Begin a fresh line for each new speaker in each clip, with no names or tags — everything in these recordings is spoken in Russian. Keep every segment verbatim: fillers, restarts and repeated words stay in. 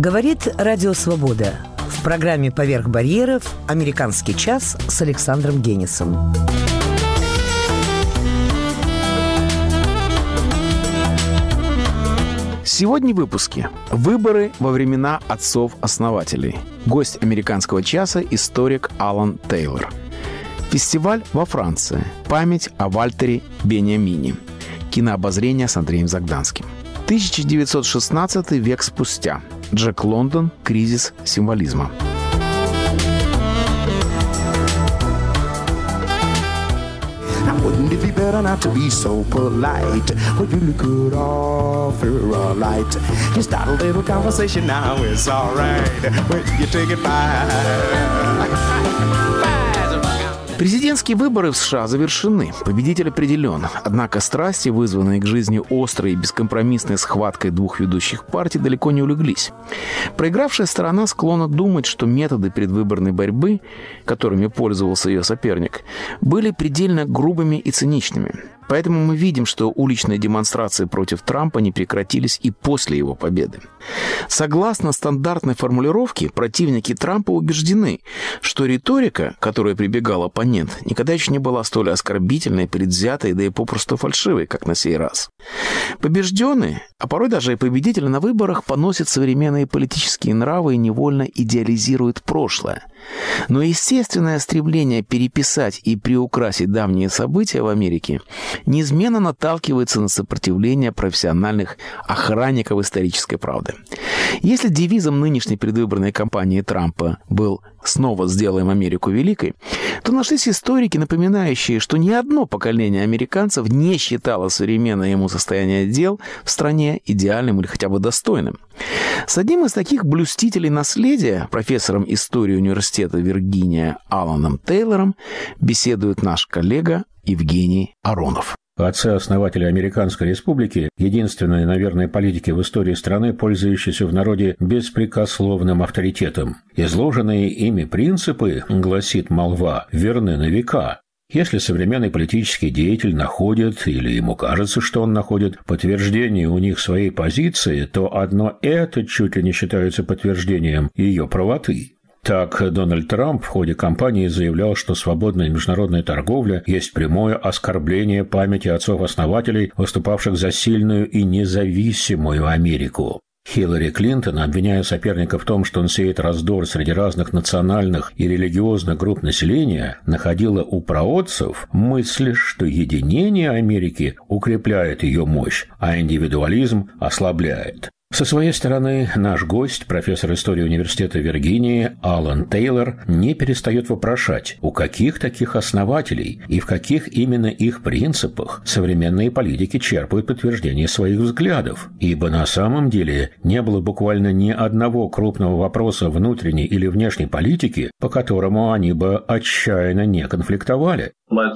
Говорит Радио Свобода. В программе «Поверх барьеров» «Американский час» с Александром Генисом.
Сегодня в выпуске. Выборы во времена отцов-основателей. Гость «Американского часа» – историк Алан Тейлор. Фестиваль во Франции. Память о Вальтере Бениамине. Кинообозрение с Андреем Загданским. тысяча девятьсот шестнадцатый век спустя. Джек Лондон. Кризис символизма.
Wouldn't it be better not to be so polite? When you could offer a light, you start a little conversation now, it's alright. When you take it by.
Президентские выборы в США завершены. Победитель определен. Однако страсти, вызванные к жизни острой и бескомпромиссной схваткой двух ведущих партий, далеко не улеглись. Проигравшая сторона склонна думать, что методы предвыборной борьбы, которыми пользовался ее соперник, были предельно грубыми и циничными. Поэтому мы видим, что уличные демонстрации против Трампа не прекратились и после его победы. Согласно стандартной формулировке, противники Трампа убеждены, что риторика, к которой прибегал оппонент, никогда еще не была столь оскорбительной, предвзятой, да и попросту фальшивой, как на сей раз. Побежденные, а порой даже и победители на выборах поносят современные политические нравы и невольно идеализируют прошлое. Но естественное стремление переписать и приукрасить давние события в Америке неизменно наталкивается на сопротивление профессиональных охранников исторической правды. Если девизом нынешней предвыборной кампании Трампа был «Снова сделаем Америку великой», то нашлись историки, напоминающие, что ни одно поколение американцев не считало современное ему состояние дел в стране идеальным или хотя бы достойным. С одним из таких блюстителей наследия, профессором истории университета Виргиния Аланом Тейлором, беседует наш коллега Евгений Аронов.
Отцы-основатели Американской Республики – единственные, наверное, политики в истории страны, пользующиеся в народе беспрекословным авторитетом. Изложенные ими принципы, гласит молва, верны на века. Если современный политический деятель находит, или ему кажется, что он находит, подтверждение у них своей позиции, то одно это чуть ли не считается подтверждением ее правоты. Так, Дональд Трамп в ходе кампании заявлял, что свободная международная торговля есть прямое оскорбление памяти отцов-основателей, выступавших за сильную и независимую Америку. Хиллари Клинтон, обвиняя соперника в том, что он сеет раздор среди разных национальных и религиозных групп населения, находила у праотцев мысль, что единение Америки укрепляет ее мощь, а индивидуализм ослабляет. Со своей стороны, наш гость, профессор истории университета Виргинии Алан Тейлор, не перестает вопрошать, у каких таких основателей и в каких именно их принципах современные политики черпают подтверждение своих взглядов, ибо на самом деле не было буквально ни одного крупного вопроса внутренней или внешней политики, по которому они бы отчаянно не конфликтовали.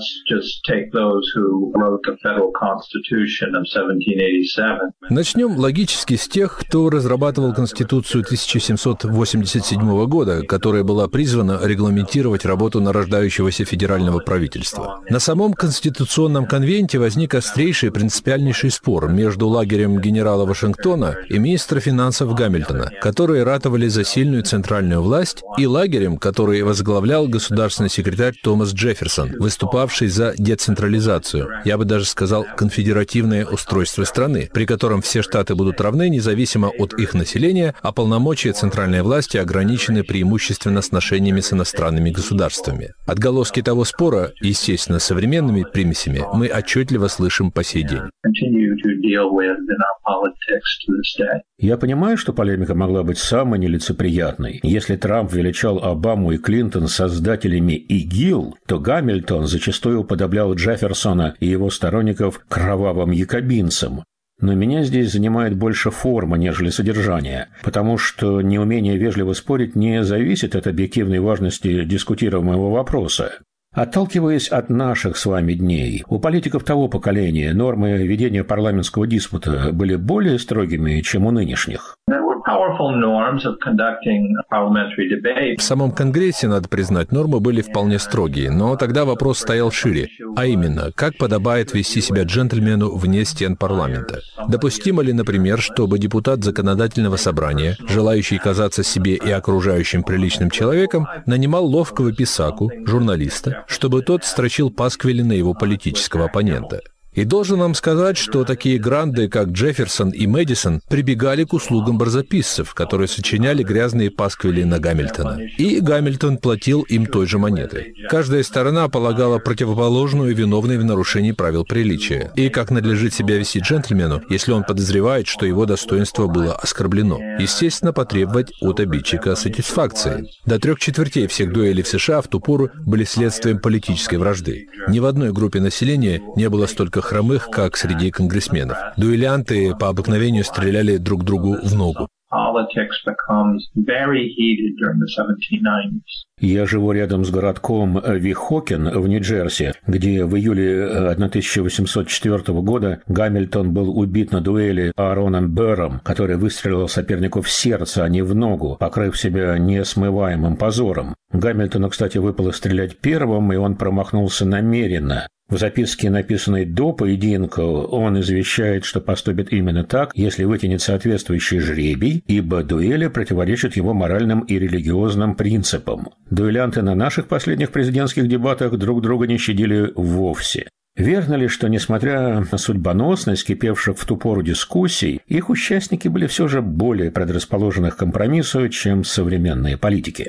Начнем логически с тех, кто разрабатывал Конституцию тысяча семьсот восемьдесят седьмого года, которая была призвана регламентировать работу нарождающегося федерального правительства. На самом Конституционном конвенте возник острейший принципиальнейший спор между лагерем генерала Вашингтона и министра финансов Гамильтона, которые ратовали за сильную центральную власть, и лагерем, который возглавлял государственный секретарь Томас Джефферсон, выступавший за децентрализацию, я бы даже сказал, конфедеративное устройство страны, при котором все штаты будут равны независимо от их населения, а полномочия центральной власти ограничены преимущественно сношениями с иностранными государствами. Отголоски того спора, естественно, современными примесями, мы отчетливо слышим по сей день.
Я понимаю, что полемика могла быть самой нелицеприятной. Если Трамп величал Обаму и Клинтон создателями ИГИЛ, то Гамильтон зачастую уподоблял Джефферсона и его сторонников кровавым якобинцам. Но меня здесь занимает больше форма, нежели содержание, потому что неумение вежливо спорить не зависит от объективной важности дискутируемого вопроса. Отталкиваясь от наших с вами дней, у политиков того поколения нормы ведения парламентского диспута были более строгими, чем у нынешних.
В самом Конгрессе, надо признать, нормы были вполне строгие, но тогда вопрос стоял шире, а именно, как подобает вести себя джентльмену вне стен парламента. Допустимо ли, например, чтобы депутат законодательного собрания, желающий казаться себе и окружающим приличным человеком, нанимал ловкого писаку, журналиста, чтобы тот строчил пасквили на его политического оппонента? И должен вам сказать, что такие гранды, как Джефферсон и Мэдисон, прибегали к услугам барзаписцев, которые сочиняли грязные пасквили на Гамильтона. И Гамильтон платил им той же монетой. Каждая сторона полагала противоположную виновной в нарушении правил приличия. И как надлежит себя вести джентльмену, если он подозревает, что его достоинство было оскорблено. Естественно, потребовать от обидчика сатисфакции. До трех четвертей всех дуэлей в США в ту пору были следствием политической вражды. Ни в одной группе населения не было столько хромых, как среди конгрессменов. Дуэлянты по обыкновению стреляли друг другу в ногу.
Я живу рядом с городком Вихокен в Нью-Джерси, где в июле тысяча восемьсот четвёртого года Гамильтон был убит на дуэли Аароном Бёрром, который выстрелил сопернику в сердце, а не в ногу, покрыв себя несмываемым позором. Гамильтону, кстати, выпало стрелять первым, и он промахнулся намеренно. В записке, написанной до поединка, он извещает, что поступит именно так, если вытянет соответствующий жребий, ибо дуэли противоречат его моральным и религиозным принципам. Дуэлянты на наших последних президентских дебатах друг друга не щадили вовсе. Верно ли, что, несмотря на судьбоносность кипевших в ту пору дискуссий, их участники были все же более предрасположены к компромиссу, чем современные политики?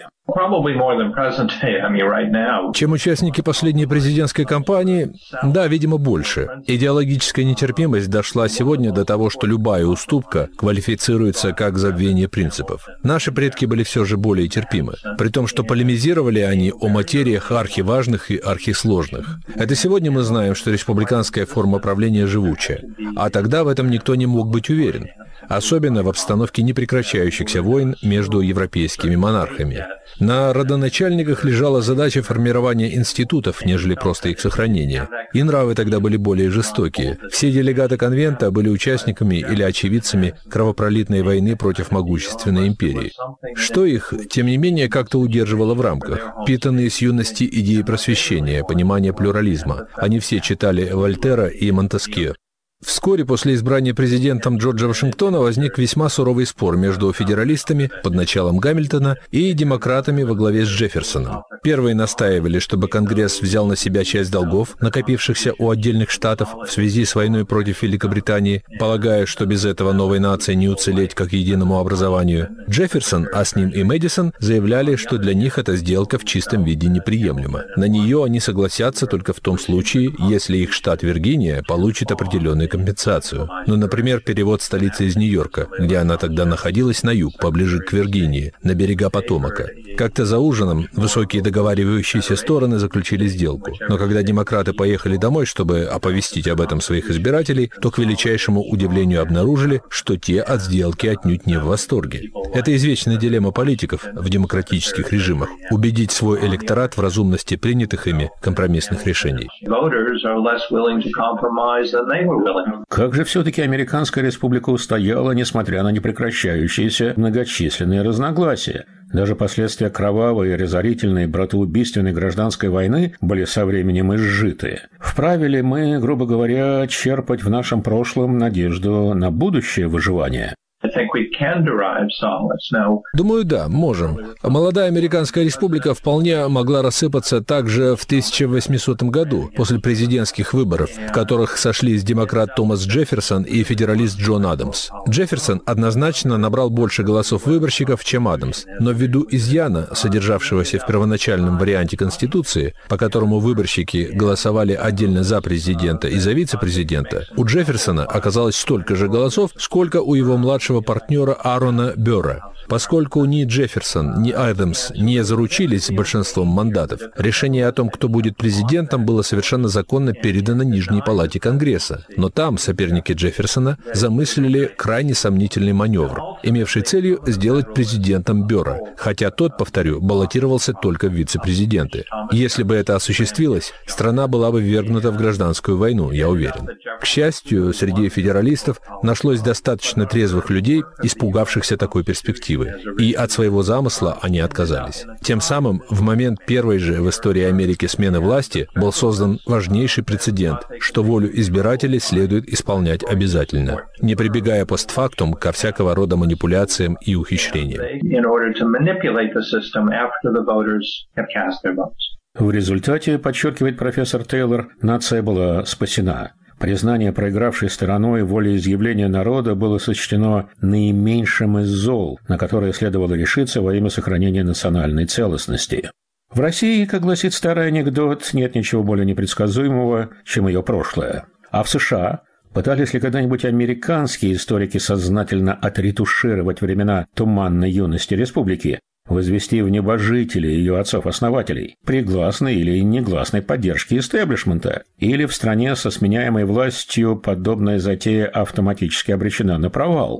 Чем участники последней президентской кампании? Да, видимо, больше. Идеологическая нетерпимость дошла сегодня до того, что любая уступка квалифицируется как забвение принципов. Наши предки были все же более терпимы, при том, что полемизировали они о материях архиважных и архисложных. Это сегодня мы знаем, что республиканская форма правления живучая, а тогда в этом никто не мог быть уверен. Особенно в обстановке непрекращающихся войн между европейскими монархами. На родоначальниках лежала задача формирования институтов, нежели просто их сохранения. И нравы тогда были более жестокие. Все делегаты конвента были участниками или очевидцами кровопролитной войны против могущественной империи. Что их, тем не менее, как-то удерживало в рамках. Питанные с юности идеи просвещения, понимания плюрализма. Они все читали Вольтера и Монтескье. Вскоре после избрания президентом Джорджа Вашингтона возник весьма суровый спор между федералистами под началом Гамильтона и демократами во главе с Джефферсоном. Первые настаивали, чтобы Конгресс взял на себя часть долгов, накопившихся у отдельных штатов в связи с войной против Великобритании, полагая, что без этого новой нации не уцелеть как единому образованию. Джефферсон, а с ним и Мэдисон, заявляли, что для них эта сделка в чистом виде неприемлема. На нее они согласятся только в том случае, если их штат Виргиния получит определенный компенсацию. Ну, например, перевод столицы из Нью-Йорка, где она тогда находилась, на юг, поближе к Виргинии, на берега Потомака. Как-то за ужином высокие договаривающиеся стороны заключили сделку. Но когда демократы поехали домой, чтобы оповестить об этом своих избирателей, то к величайшему удивлению обнаружили, что те от сделки отнюдь не в восторге. Это извечная дилемма политиков в демократических режимах – убедить свой электорат в разумности принятых ими компромиссных решений.
Как же все-таки Американская республика устояла, несмотря на непрекращающиеся многочисленные разногласия? Даже последствия кровавой, разорительной, братоубийственной гражданской войны были со временем изжиты. Вправе ли мы, грубо говоря, черпать в нашем прошлом надежду на будущее выживание?
Думаю, да, можем. Молодая Американская республика вполне могла рассыпаться также в тысяча восьмисотом году, после президентских выборов, в которых сошлись демократ Томас Джефферсон и федералист Джон Адамс. Джефферсон однозначно набрал больше голосов выборщиков, чем Адамс, но ввиду изъяна, содержавшегося в первоначальном варианте Конституции, по которому выборщики голосовали отдельно за президента и за вице-президента, у Джефферсона оказалось столько же голосов, сколько у его младшего партнера Аарона Бёрра. Поскольку ни Джефферсон, ни Адамс не заручились большинством мандатов, решение о том, кто будет президентом, было совершенно законно передано Нижней палате Конгресса. Но там соперники Джефферсона замыслили крайне сомнительный маневр, имевший целью сделать президентом Бёрра, хотя тот, повторю, баллотировался только в вице-президенты. Если бы это осуществилось, страна была бы ввергнута в гражданскую войну, я уверен. К счастью, среди федералистов нашлось достаточно трезвых людей, людей, испугавшихся такой перспективы. И от своего замысла они отказались. Тем самым, в момент первой же в истории Америки смены власти был создан важнейший прецедент, что волю избирателей следует исполнять обязательно, не прибегая постфактум ко всякого рода манипуляциям и ухищрениям.
В результате, подчеркивает профессор Тейлор, нация была спасена. Признание проигравшей стороной волеизъявления народа было сочтено наименьшим из зол, на которое следовало решиться во имя сохранения национальной целостности. В России, как гласит старый анекдот, нет ничего более непредсказуемого, чем ее прошлое. А в США пытались ли когда-нибудь американские историки сознательно отретушировать времена туманной юности республики, возвести в небожители ее отцов-основателей при гласной или негласной поддержке истеблишмента, или в стране со сменяемой властью подобная затея автоматически обречена на провал?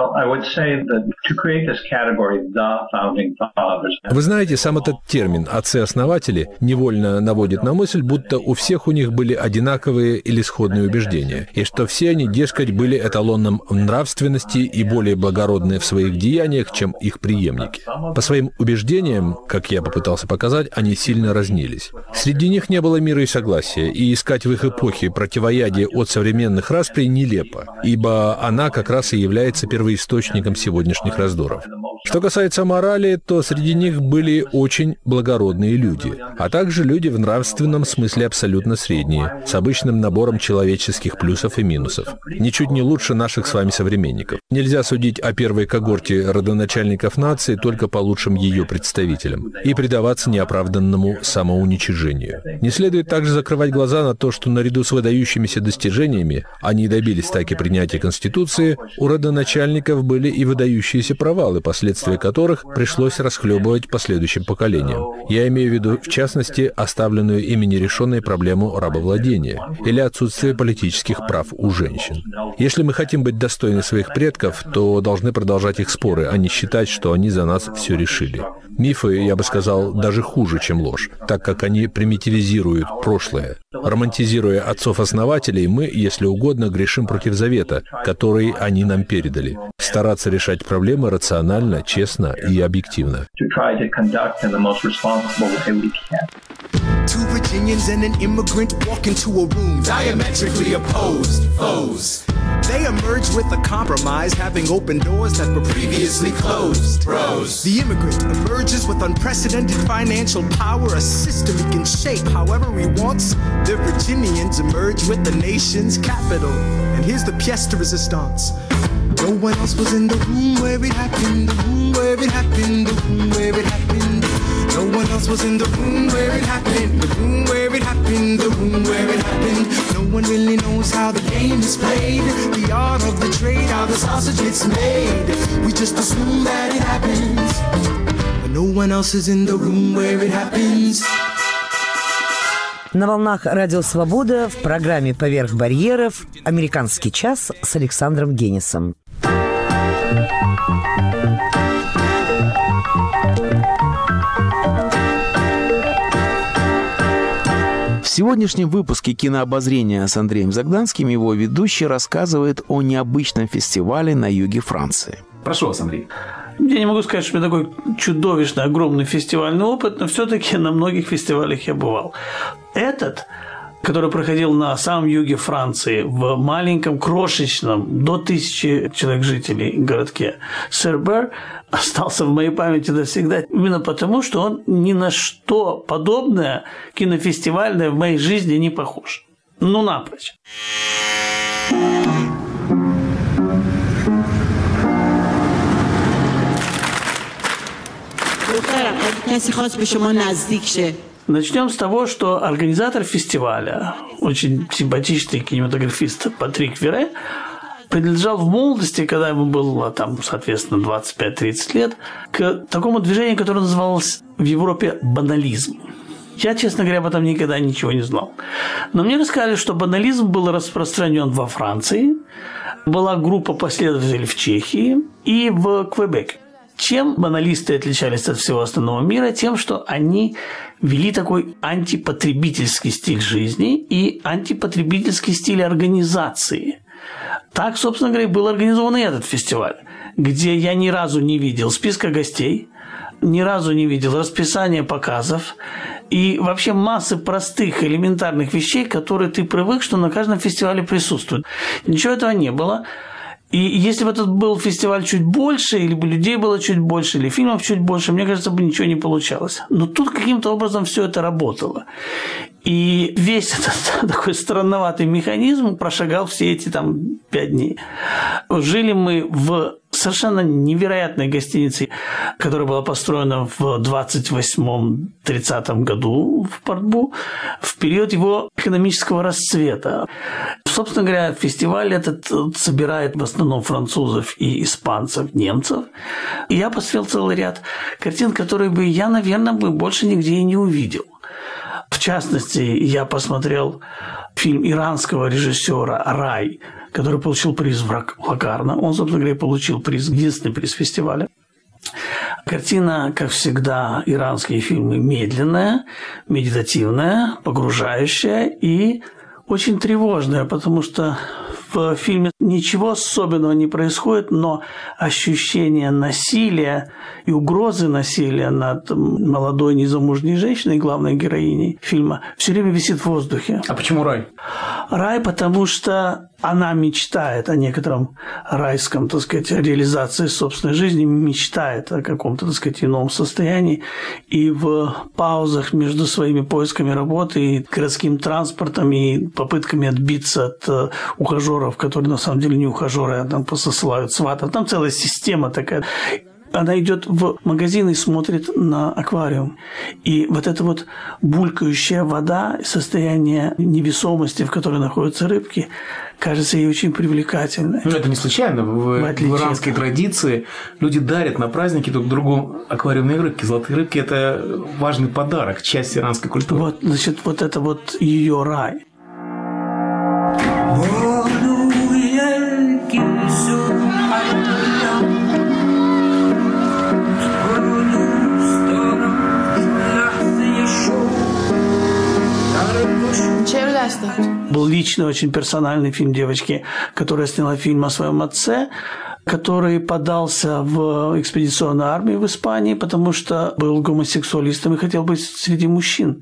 Вы знаете, сам этот термин «отцы-основатели» невольно наводит на мысль, будто у всех у них были одинаковые или сходные убеждения, и что все они, дескать, были эталоном нравственности и более благородные в своих деяниях, чем их преемники. По своим убеждениям, как я попытался показать, они сильно разнились. Среди них не было мира и согласия, и искать в их эпохе противоядие от современных расприй нелепо, ибо она как раз и является первоисточником сегодняшних раздоров. Что касается морали, то среди них были очень благородные люди, а также люди в нравственном смысле абсолютно средние, с обычным набором человеческих плюсов и минусов. Ничуть не лучше наших с вами современников. Нельзя судить о первой когорте родоначальников нации только по лучшим ее представителям и предаваться неоправданному самоуничижению. Не следует также закрывать глаза на то, что наряду с выдающимися достижениями они добились таки принятия Конституции, у родоначальников были и выдающиеся провалы, последствия которых пришлось расхлебывать последующим поколениям. Я имею в виду, в частности, оставленную ими нерешенной проблему рабовладения или отсутствие политических прав у женщин. Если мы хотим быть достойны своих предков, то должны продолжать их споры, а не считать, что они за нас все решили. Мифы, я бы сказал, даже хуже, чем ложь, так как они примитивизируют прошлое. Романтизируя отцов-основателей, мы, если угодно, грешим против завета, который они нам передали. Стараться решать проблемы рационально, честно и объективно.
Two Virginians and an immigrant walk into a room diametrically opposed foes. They emerge with a compromise, having opened doors that were previously closed. Bros. The immigrant emerges with unprecedented financial power, a system he can shape however he wants. The Virginians emerge with the nation's capital. And here's the pièce de résistance. No one else was in the room where it happened, the room where it happened, the room where it happened. No one else was in the room where it happened, the room where it happened, the room where it happened. No one really knows how the game is played, the art of the trade, how the sausage gets made. We just assume that it happens, but no one else is in the room where it happens.
На волнах Радио Свобода в программе «Поверх барьеров» «Американский час» с Александром Генисом.
В сегодняшнем выпуске кинообозрения с Андреем Загданским его ведущий рассказывает о необычном фестивале на юге Франции.
Прошу вас, Андрей.
Я не могу сказать, что у меня такой чудовищно огромный фестивальный опыт, но все-таки на многих фестивалях я бывал. Этот, который проходил на самом юге Франции, в маленьком, крошечном, до тысячи человек жителей городке Сербер, остался в моей памяти навсегда. Именно потому, что он ни на что подобное кинофестивальное в моей жизни не похож. Ну, напрочь. Начнем с того, что организатор фестиваля, очень симпатичный кинематографист Патрик Вере, принадлежал в молодости, когда ему было, там, соответственно, двадцать пять тридцать лет, к такому движению, которое называлось в Европе банализм. Я, честно говоря, об этом никогда ничего не знал. Но мне рассказали, что банализм был распространен во Франции, была группа последователей в Чехии и в Квебеке. Чем баналисты отличались от всего остального мира? Тем, что они вели такой антипотребительский стиль жизни и антипотребительский стиль организации. Так, собственно говоря, был организован и этот фестиваль. где я ни разу не видел списка гостей, ни разу не видел расписания показов и вообще массы простых элементарных вещей, которые ты привык, что на каждом фестивале присутствуют. Ничего этого не было. И если бы этот был фестиваль чуть больше, или бы людей было чуть больше, или фильмов чуть больше, мне кажется, бы ничего не получалось. Но тут каким-то образом все это работало. И весь этот такой странноватый механизм прошагал все эти там пять дней. Жили мы в совершенно невероятной гостинице, которая была построена в двадцать восьмом-тридцатом году в Портбу, в период его экономического расцвета. Собственно говоря, фестиваль этот собирает в основном французов и испанцев, немцев. И я посмотрел целый ряд картин, которые бы я, наверное, бы больше нигде и не увидел. В частности, я посмотрел фильм иранского режиссера «Рай», который получил приз в Локарно. Он, собственно говоря, получил приз, единственный приз фестиваля. Картина, как всегда, иранские фильмы медленная, медитативная, погружающая и очень тревожная, потому что в фильме ничего особенного не происходит, но ощущение насилия и угрозы насилия над молодой незамужней женщиной, главной героиней фильма, все время висит в воздухе.
А почему рай?
Рай, потому что она мечтает о некотором райском, так сказать, реализации собственной жизни, мечтает о каком-то, так сказать, ином состоянии. И в паузах между своими поисками работы и городским транспортом, и попытками отбиться от ухажеров, которые на самом деле не ухажеры, а там посылают сватов, там целая система такая. Она идет в магазин и смотрит на аквариум. И вот эта вот булькающая вода, состояние невесомости, в которой находятся рыбки, кажется ей очень привлекательной.
Ну, это не случайно. В, в, в иранской традиции люди дарят на праздники друг другу аквариумные рыбки. Золотые рыбки – это важный подарок, часть иранской культуры.
Вот, значит, вот это вот ее рай. Был личный, очень персональный фильм девочки, которая сняла фильм о своем отце, который подался в экспедиционную армию в Испании, потому что был гомосексуалистом и хотел быть среди мужчин.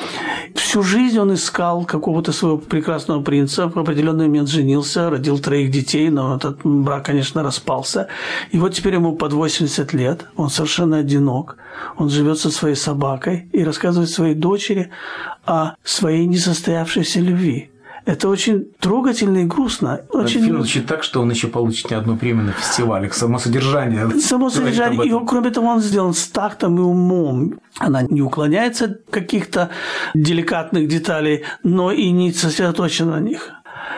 Всю жизнь он искал какого-то своего прекрасного принца, в определенный момент женился, родил троих детей, но этот брак, конечно, распался. И вот теперь ему под восемьдесят лет, он совершенно одинок, он живет со своей собакой и рассказывает своей дочери о своей несостоявшейся любви. Это очень трогательно и грустно. Очень...
Фильм звучит так, что он еще получит не одну премию на фестивале. Само содержание.
Само содержание. И, кроме того, он сделан с тактом и умом. Она не уклоняется от каких-то деликатных деталей, но и не сосредоточена на них.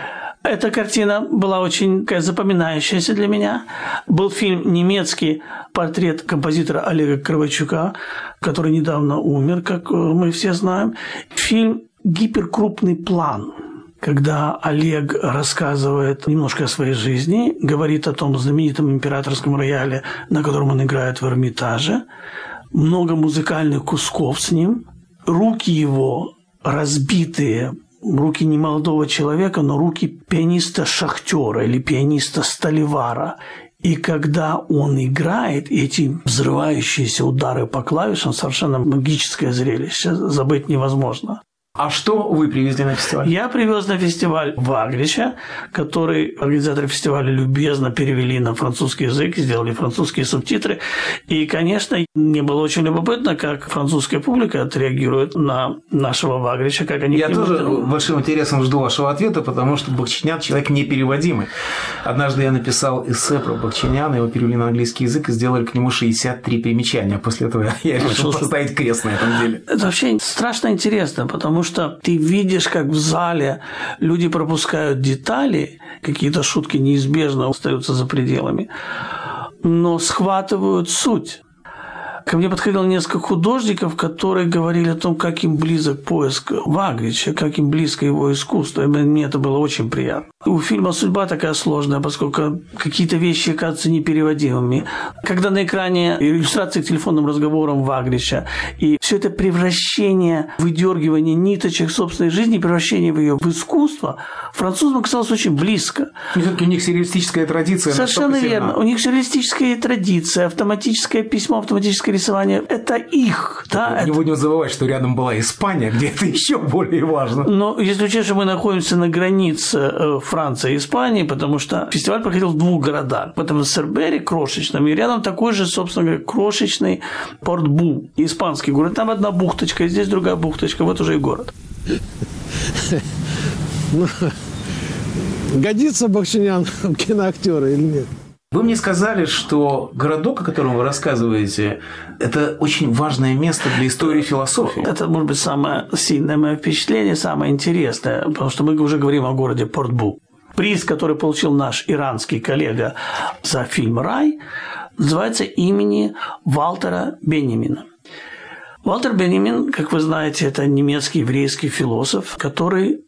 Эта картина была очень запоминающаяся для меня. Был фильм немецкий «Портрет композитора Олега Кравчука», который недавно умер, как мы все знаем. Фильм «Гиперкрупный план», когда Олег рассказывает немножко о своей жизни, говорит о том знаменитом императорском рояле, на котором он играет в Эрмитаже, много музыкальных кусков с ним, руки его разбитые, руки не молодого человека, но руки пианиста-шахтера или пианиста-сталевара. И когда он играет, эти взрывающиеся удары по клавишам, совершенно магическое зрелище, забыть невозможно.
А что вы привезли на фестиваль?
Я привез на фестиваль Вагрича, который организаторы фестиваля любезно перевели на французский язык, сделали французские субтитры. И, конечно, мне было очень любопытно, как французская публика отреагирует на нашего Вагрича, как они
Я
к нему
тоже
делают.
большим интересом жду вашего ответа, потому что Бахчинян – человек непереводимый. Однажды я написал эссе про Бахчиняна, его перевели на английский язык и сделали к нему шестьдесят три примечания. После этого я решил поставить крест на этом деле.
Это вообще страшно интересно, потому что что ты видишь, как в зале люди пропускают детали, какие-то шутки неизбежно остаются за пределами, но схватывают суть. Ко мне подходило несколько художников, которые говорили о том, как им близок поиск Вагрича, как им близко его искусство. И мне это было очень приятно. У фильма судьба такая сложная, поскольку какие-то вещи кажутся непереводимыми. Когда на экране иллюстрации к телефонным разговорам Вагрича, и все это превращение, выдергивание ниточек собственной жизни, превращение в ее в искусство, французам оказалось очень близко.
Все-таки у них сюрреалистическая традиция.
Совершенно верно. У них сюрреалистическая традиция, автоматическое письмо, автоматическое рисование – это их. Да?
Не
это...
будем забывать, что рядом была Испания, где это еще более важно.
Но если учесть, что мы находимся на границе Франции и Испании, потому что фестиваль проходил в двух городах. В этом Сербере, крошечном, и рядом такой же, собственно говоря, крошечный Порт-Бу, испанский город. Там одна бухточка, и здесь другая бухточка, вот уже и город.
Годится Бахчинян в киноактера или нет?
Вы мне сказали, что городок, о котором вы рассказываете, это очень важное место для истории философии.
Это, может быть, самое сильное мое впечатление, самое интересное, потому что мы уже говорим о городе Порт-Бу. Приз, который получил наш иранский коллега за фильм «Рай», называется имени Валтера Беньямина. Валтер Беньямин, как вы знаете, это немецкий еврейский философ, который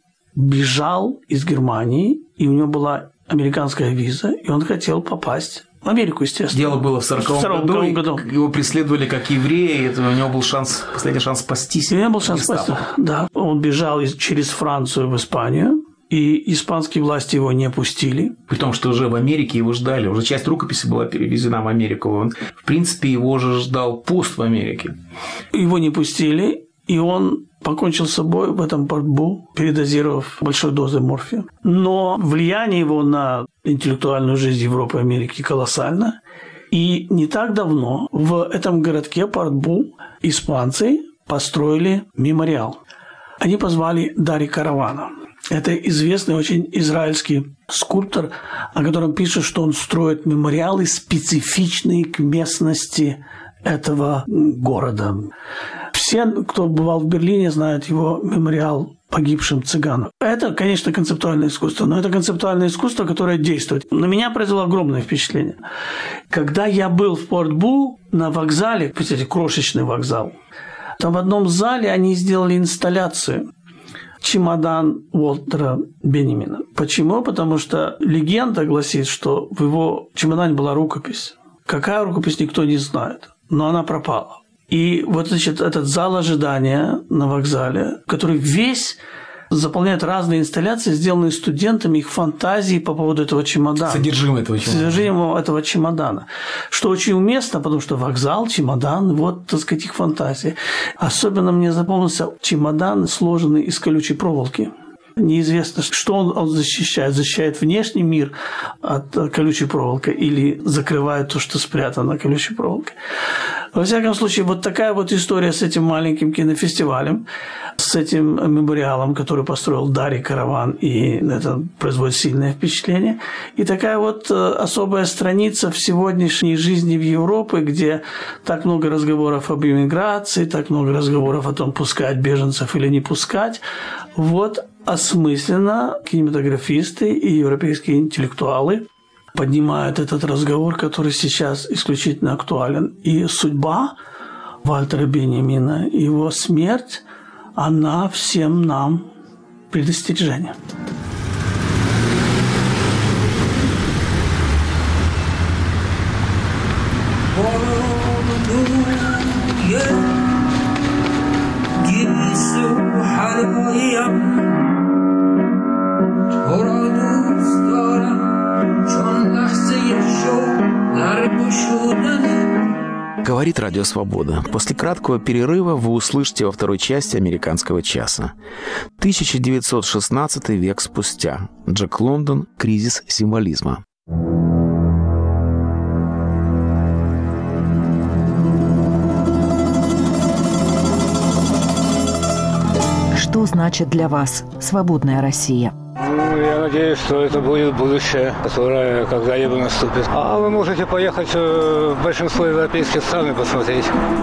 бежал из Германии, и у него была американская виза, и он хотел попасть в Америку, естественно.
Дело было в сороковом году, году. Его преследовали как еврея, и у него был шанс, последний шанс спастись.
У него был шанс спастись, да. Он бежал через Францию в Испанию, и испанские власти его не пустили.
При том, что уже в Америке его ждали, уже часть рукописи была перевезена в Америку. Он, в принципе, его же ждал пост в Америке.
Его не пустили, и он покончил с собой в этом Порт-Бу, передозировав большой дозой морфия. Но влияние его на интеллектуальную жизнь Европы и Америки колоссально. И не так давно в этом городке Порт-Бу испанцы построили мемориал. Они позвали Дари Каравана. Это известный очень израильский скульптор, о котором пишут, что он строит мемориалы, специфичные к местности этого города. Все, кто бывал в Берлине, знают его мемориал погибшим цыганам. Это, конечно, концептуальное искусство, но это концептуальное искусство, которое действует. На меня произвело огромное впечатление. Когда я был в Порт-Бу на вокзале, кстати, крошечный вокзал, там в одном зале они сделали инсталляцию «Чемодан Уолтера Беньямина». Почему? Потому что легенда гласит, что в его чемодане была рукопись. Какая рукопись, никто не знает, но она пропала. И вот, значит, этот зал ожидания на вокзале, который весь заполняет разные инсталляции, сделанные студентами, их фантазии по поводу этого чемодана.
Содержимое этого чемодана.
Содержимое этого чемодана. Что очень уместно, потому что вокзал, чемодан, вот, так сказать, их фантазии. Особенно мне запомнился чемодан, сложенный из колючей проволоки. Неизвестно, что он, он защищает. Защищает внешний мир от колючей проволоки или закрывает то, что спрятано колючей проволокой. Во всяком случае, вот такая вот история с этим маленьким кинофестивалем, с этим мемориалом, который построил Дари Караван, и это производит сильное впечатление. И такая вот особая страница в сегодняшней жизни в Европе, где так много разговоров об иммиграции, так много разговоров о том, пускать беженцев или не пускать. Вот осмысленно кинематографисты и европейские интеллектуалы поднимают этот разговор, который сейчас исключительно актуален. И судьба Валтера Беньямина, его смерть, она всем нам предостережение.
Говорит Радио Свобода. После краткого перерыва вы услышите во второй части «Американского часа». тысяча девятьсот шестнадцатый век спустя. Джек Лондон. Кризис символизма.
Что значит для вас свободная Россия?
Ну, я надеюсь, что это будет будущее, которое когда-либо наступит. А вы можете поехать в большинство европейских стран и посмотреть.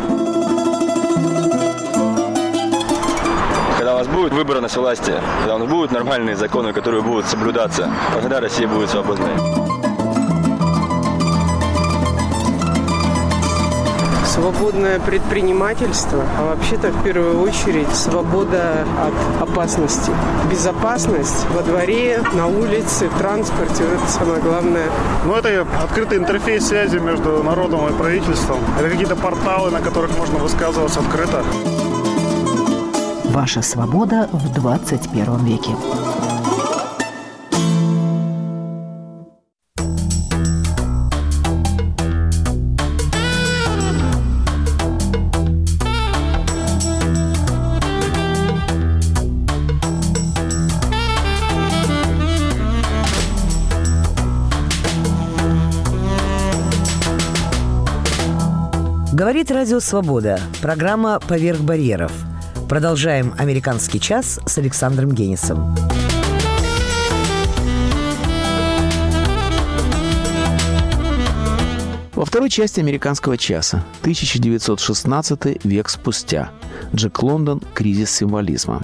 Когда у вас будет выборность власти, когда у нас будут нормальные законы, которые будут соблюдаться, тогда Россия будет свободной.
свободное предпринимательство, а вообще-то в первую очередь свобода от опасности. Безопасность во дворе, на улице, в транспорте – это самое главное.
Ну, это открытый интерфейс связи между народом и правительством. Это какие-то порталы, на которых можно высказываться открыто.
Ваша свобода в двадцать первом веке.
Говорит Радио Свобода. Программа «Поверх барьеров». Продолжаем «Американский час» с Александром Генисом.
Во второй части «Американского часа» тысяча девятьсот шестнадцатый век спустя. Джек Лондон. Кризис символизма.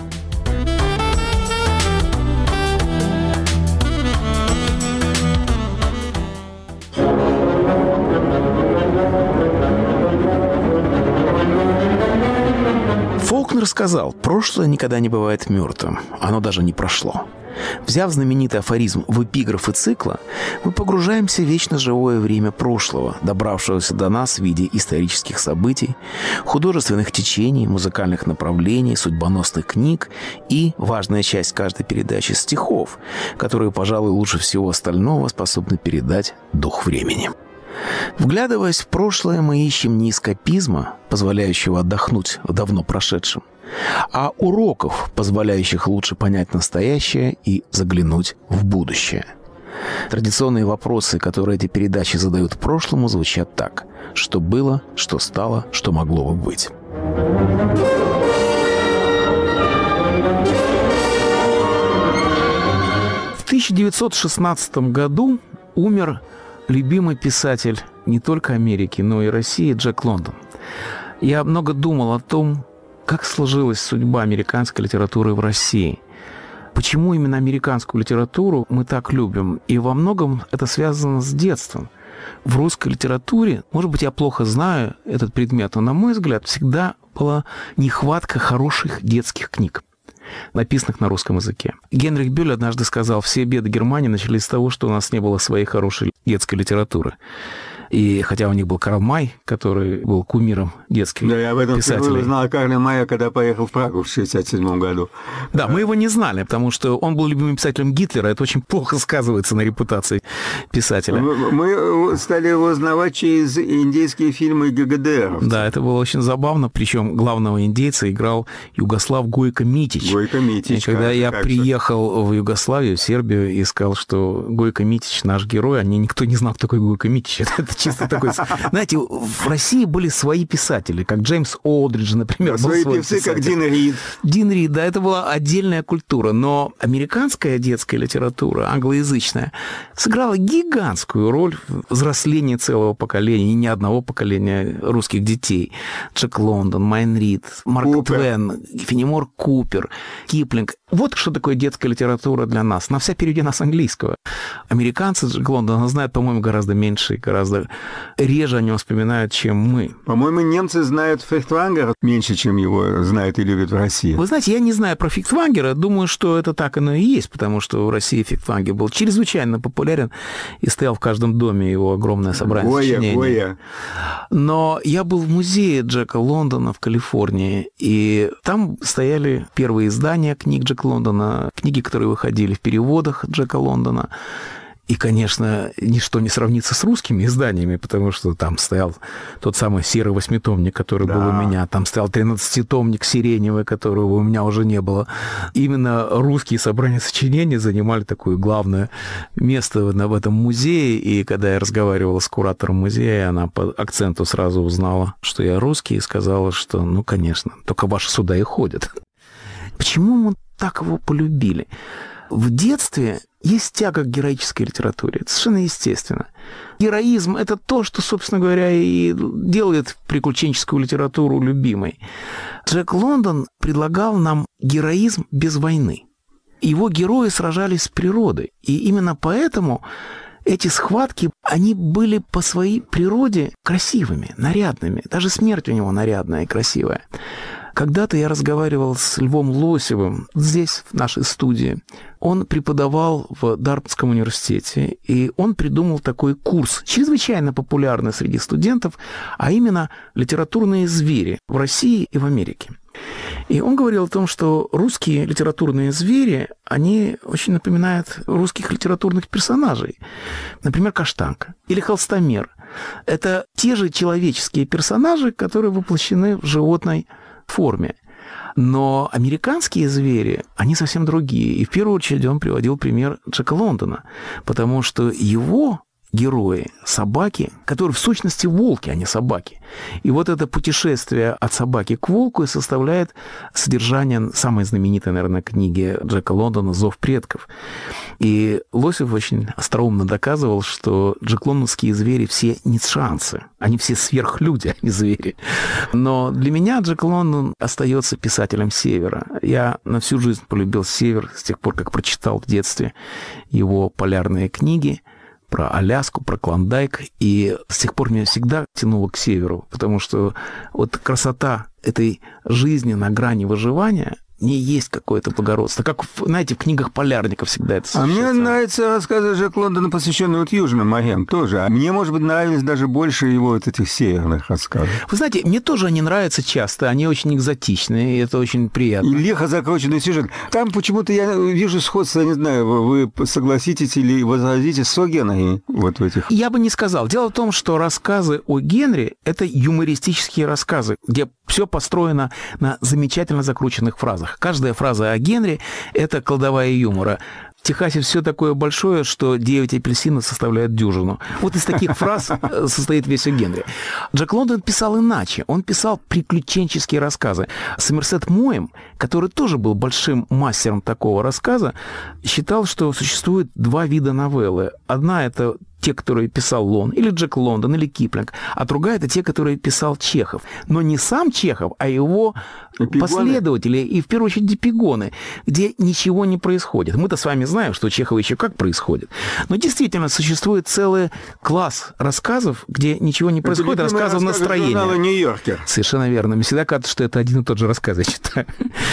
Фолкнер сказал, прошлое никогда не бывает мертвым, оно даже не прошло. Взяв знаменитый афоризм в эпиграфы цикла, мы погружаемся в вечно живое время прошлого, добравшегося до нас в виде исторических событий, художественных течений, музыкальных направлений, судьбоносных книг и, важная часть каждой передачи, стихов, которые, пожалуй, лучше всего остального способны передать дух времени. Вглядываясь в прошлое, мы ищем не эскапизма, позволяющего отдохнуть в давно прошедшем, а уроков, позволяющих лучше понять настоящее и заглянуть в будущее. Традиционные вопросы, которые эти передачи задают прошлому, звучат так: что было, что стало, что могло бы быть. В тысяча девятьсот шестнадцатом году умер любимый писатель не только Америки, но и России Джек Лондон. Я много думал о том, как сложилась судьба американской литературы в России. Почему именно американскую литературу мы так любим? И во многом это связано с детством. В русской литературе, может быть, я плохо знаю этот предмет, но, на мой взгляд, всегда была нехватка хороших детских книг, написанных на русском языке. Генрих Бёль однажды сказал, все беды Германии начались с того, что у нас не было своей хорошей детской литературы. И хотя у них был Карл Май, который был кумиром детских писателей. Да, я об этом впервые
узнал о Карле Мае, когда поехал в Прагу в шестьдесят седьмом году.
Да, мы его не знали, потому что он был любимым писателем Гитлера. Это очень плохо сказывается на репутации писателя.
Мы стали его узнавать через индейские фильмы ГГДР.
Да, это было очень забавно. Причем главного индейца играл Югослав Гойко Митич.
Гойко Митич.
И когда я приехал в Югославию, в Сербию, и сказал, что Гойко Митич наш герой, а мне никто не знал, кто такой Гойко Митич. Это чисто такой... Знаете, в России были свои писатели, как Джеймс Олдридж, например.
Да, свои певцы, писатель. Как Дин Рид.
Дин Рид, да, это была отдельная культура. Но американская детская литература, англоязычная, сыграла гигантскую роль в взрослении целого поколения, и не одного поколения русских детей. Джек Лондон, Майн Рид, Марк Купер. Твен, Фенемор Купер, Киплинг. Вот что такое детская литература для нас. Она вся переведена с английского. Американцы Джек Лондона знают, по-моему, гораздо меньше и гораздо реже о нем вспоминают, чем мы.
По-моему, немцы знают Фейхтвангера меньше, чем его знают и любят в России.
Вы знаете, я не знаю про Фейхтвангера, думаю, что это так оно и есть, потому что в России Фейхтвангер был чрезвычайно популярен и стоял в каждом доме его огромное собрание Гоя, сочинений. Гоя. Но я был в музее Джека Лондона в Калифорнии, и там стояли первые издания книг Джека Лондона, книги, которые выходили в переводах Джека Лондона. И, конечно, ничто не сравнится с русскими изданиями, потому что там стоял тот самый серый восьмитомник, который да. был у меня, там стоял тринадцатитомник сиреневый, которого у меня уже не было. Именно русские собрания сочинений занимали такое главное место в этом музее, и когда я разговаривал с куратором музея, она по акценту сразу узнала, что я русский, и сказала, что, ну, конечно, только ваши сюда и ходят. Почему мы так его полюбили? В детстве есть тяга к героической литературе. Это совершенно естественно. Героизм – это то, что, собственно говоря, и делает приключенческую литературу любимой. Джек Лондон предлагал нам героизм без войны. Его герои сражались с природой. И именно поэтому эти схватки, они были по своей природе красивыми, нарядными. Даже смерть у него нарядная и красивая. Когда-то я разговаривал с Львом Лосевым здесь, в нашей студии. Он преподавал в Дартмутском университете, и он придумал такой курс, чрезвычайно популярный среди студентов, а именно «Литературные звери» в России и в Америке. И он говорил о том, что русские литературные звери, они очень напоминают русских литературных персонажей. Например, Каштанка или Холстомер. Это те же человеческие персонажи, которые воплощены в животной форме. Но американские звери, они совсем другие. И в первую очередь он приводил пример Джека Лондона, потому что его герои, собаки, которые в сущности волки, а не собаки. И вот это путешествие от собаки к волку и составляет содержание самой знаменитой, наверное, книги Джека Лондона «Зов предков». И Лосев очень остроумно доказывал, что джеклондонские звери все ницшеанцы, они все сверхлюди, а не звери. Но для меня Джек Лондон остается писателем Севера. Я на всю жизнь полюбил Север с тех пор, как прочитал в детстве его полярные книги про Аляску, про Клондайк, и с тех пор меня всегда тянуло к северу, потому что вот красота этой жизни на грани выживания не есть какое-то благородство. Как, знаете, в книгах полярников всегда это
А мне нравятся рассказы Джека Лондона, посвященные вот южным морям тоже. А мне, может быть, нравились даже больше его вот этих северных рассказов.
Вы знаете, мне тоже они нравятся часто. Они очень экзотичные, и это очень приятно.
И лихо закрученный сюжет. Там почему-то я вижу сходство, я не знаю, вы согласитесь или возразите с О. Генри вот в этих...
Я бы не сказал. Дело в том, что рассказы о Генри – это юмористические рассказы, где все построено на замечательно закрученных фразах. Каждая фраза о Генри – это кладовая юмора. В Техасе все такое большое, что девять апельсинов составляют дюжину. Вот из таких фраз состоит весь о Генри. Джек Лондон писал иначе. Он писал приключенческие рассказы. Сомерсет Моэм, который тоже был большим мастером такого рассказа, считал, что существует два вида новеллы. Одна – это те, которые писал Лон, или Джек Лондон, или Киплинг, а другая – это те, которые писал Чехов. Но не сам Чехов, а его эпигоны, последователи, и в первую очередь эпигоны, где ничего не происходит. Мы-то с вами знаем, что у Чехова еще как происходит. Но действительно существует целый класс рассказов, где ничего не происходит,
это
рассказов настроения.
Нью-Йоркер.
Совершенно верно. Мне всегда кажется, что это один и тот же рассказ, я читаю.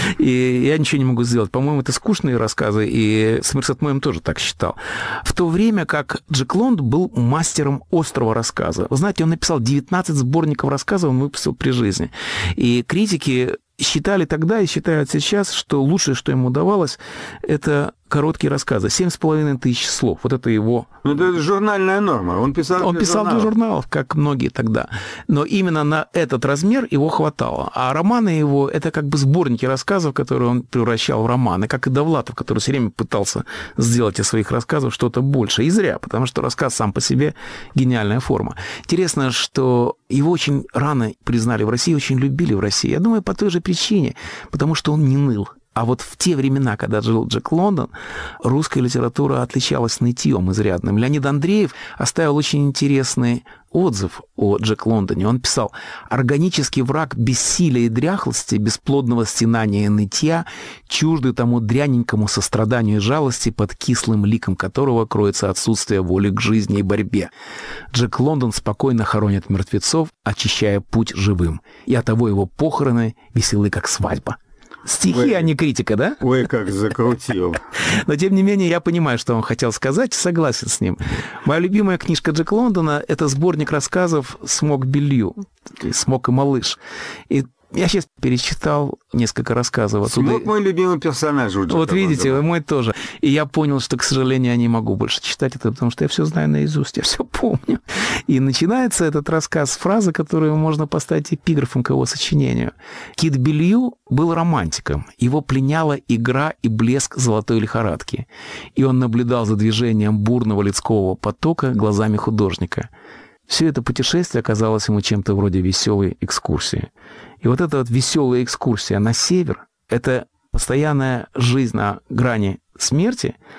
И я ничего не могу сделать. По-моему, это скучные рассказы, и Сомерсет Моэм тоже так считал. В то время как Джек Лондон был мастером острого рассказа. Вы знаете, он написал девятнадцать сборников рассказов, он выпустил при жизни. И критики считали тогда и считают сейчас, что лучшее, что ему удавалось, это короткие рассказы. Семь с половиной тысяч слов. Вот это его...
Ну, это журнальная норма. Он писал
Он
для
писал
журналов.
для журналов, как многие тогда. Но именно на этот размер его хватало. А романы его – это как бы сборники рассказов, которые он превращал в романы. Как и Довлатов, который все время пытался сделать из своих рассказов что-то больше. И зря, потому что рассказ сам по себе – гениальная форма. Интересно, что его очень рано признали в России, очень любили в России. Я думаю, по той же причине, потому что он не ныл. А вот в те времена, когда жил Джек Лондон, русская литература отличалась нытьем изрядным. Леонид Андреев оставил очень интересный отзыв о Джек Лондоне. Он писал: «Органический враг бессилия и дряхлости, бесплодного стенания и нытья, чуждый тому дряненькому состраданию и жалости, под кислым ликом которого кроется отсутствие воли к жизни и борьбе. Джек Лондон спокойно хоронит мертвецов, очищая путь живым, и оттого его похороны веселы, как свадьба». Стихи, ой, а не критика, да?
Ой, как закрутил.
Но, тем не менее, я понимаю, что он хотел сказать, согласен с ним. Моя любимая книжка Джека Лондона – это сборник рассказов «Смок Белью», «Смок и малыш». И я сейчас перечитал несколько рассказов оттуда.
Смок мой любимый персонаж у Джека
Вот видите,
Лондона.
Мой тоже. И я понял, что, к сожалению, я не могу больше читать это, потому что я все знаю наизусть, я все помню. И начинается этот рассказ с фразы, которую можно поставить эпиграфом к его сочинению. Кит Белью был романтиком. Его пленяла игра и блеск золотой лихорадки. И он наблюдал за движением бурного людского потока глазами художника. Все это путешествие оказалось ему чем-то вроде веселой экскурсии. И вот эта вот веселая экскурсия на север, это постоянная жизнь на грани смерти,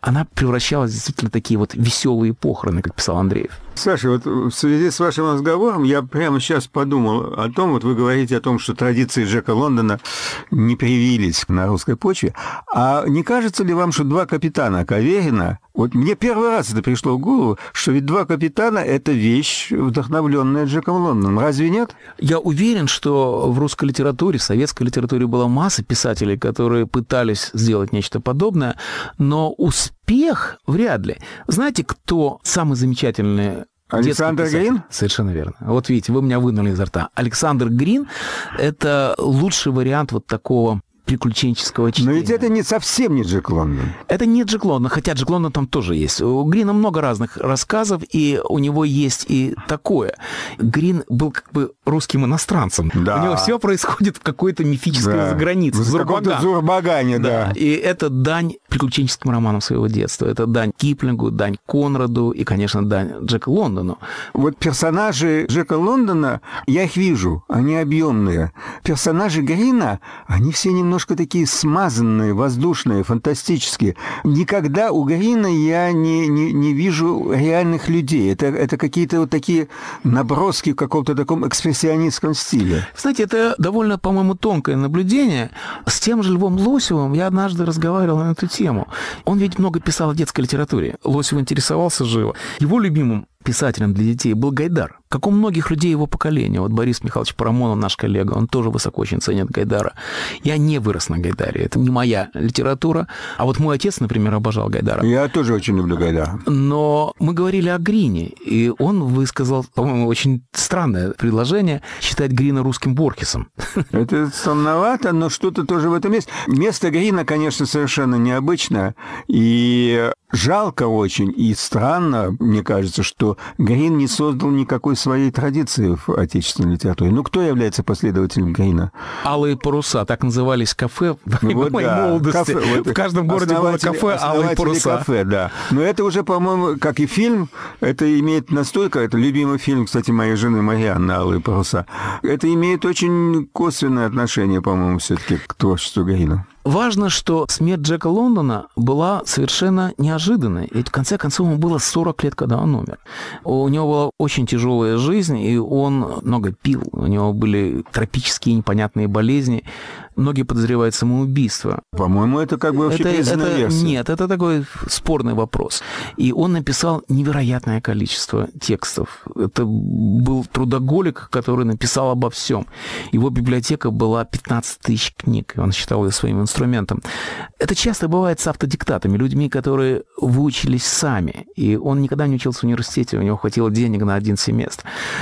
она превращалась в действительно такие вот веселые похороны, как писал Андреев.
Саша, вот в связи с вашим разговором я прямо сейчас подумал о том, вот вы говорите о том, что традиции Джека Лондона не привились на русской почве, а не кажется ли вам, что два капитана Каверина, вот мне первый раз это пришло в голову, что ведь два капитана – это вещь, вдохновленная Джеком Лондоном, разве нет?
Я уверен, что в русской литературе, в советской литературе была масса писателей, которые пытались сделать нечто подобное, но успех вряд ли. Знаете, кто самый замечательный
Александр Грин?
Совершенно верно. Вот видите, вы меня вынули изо рта. Александр Грин – это лучший вариант вот такого приключенческого чтения.
Но ведь это не совсем не Джек Лондон.
Это не Джек Лондон, хотя Джек Лондон там тоже есть. У Грина много разных рассказов, и у него есть и такое. Грин был как бы русским иностранцем.
Да.
У него все происходит в какой-то мифической
да.
загранице.
В каком-то Зурбагане, да.
да. И это дань приключенческим романам своего детства. Это дань Киплингу, дань Конраду и, конечно, дань Джеку Лондону.
Вот персонажи Джека Лондона, я их вижу, они объемные. Персонажи Грина, они все немного немножко такие смазанные, воздушные, фантастические. Никогда у Грина я не, не, не вижу реальных людей. Это, это какие-то вот такие наброски в каком-то таком экспрессионистском стиле.
Знаете, это довольно, по-моему, тонкое наблюдение. С тем же Львом Лосевым я однажды разговаривал на эту тему. Он ведь много писал о детской литературе. Лосев интересовался живо. Его любимым писателем для детей был Гайдар, как у многих людей его поколения. Вот Борис Михайлович Парамонов, наш коллега, он тоже высоко очень ценит Гайдара. Я не вырос на Гайдаре, это не моя литература. А вот мой отец, например, обожал Гайдара.
Я тоже очень люблю Гайдара.
Но мы говорили о Грине, и он высказал, по-моему, очень странное предложение считать Грина русским Борхесом.
Это странновато, но что-то тоже в этом есть. Место Грина, конечно, совершенно необычное, и жалко очень, и странно, мне кажется, что Грин не создал никакой своей традиции в отечественной литературе. Ну, кто является последователем Грина?
«Алые паруса», так назывались кафе в вот моей да. молодости. Кафе, вот в каждом городе было кафе «Алые паруса».
Кафе, да. Но это уже, по-моему, как и фильм, это имеет настолько, это любимый фильм, кстати, моей жены Марианны «Алые паруса», это имеет очень косвенное отношение, по-моему, все-таки к творчеству Грина.
Важно, что смерть Джека Лондона была совершенно неожиданной. Ведь в конце концов ему было сорок лет, когда он умер. У него была очень тяжелая жизнь, и он много пил. У него были тропические непонятные болезни. Многие подозревают самоубийство.
По-моему, это как бы общепризнанная версия.
Нет, это такой спорный вопрос. И он написал невероятное количество текстов. Это был трудоголик, который написал обо всем. Его библиотека была пятнадцать тысяч книг, и он считал ее своим инструментом. Это часто бывает с автодиктатами, людьми, которые выучились сами. И он никогда не учился в университете, у него хватило денег на один семестр.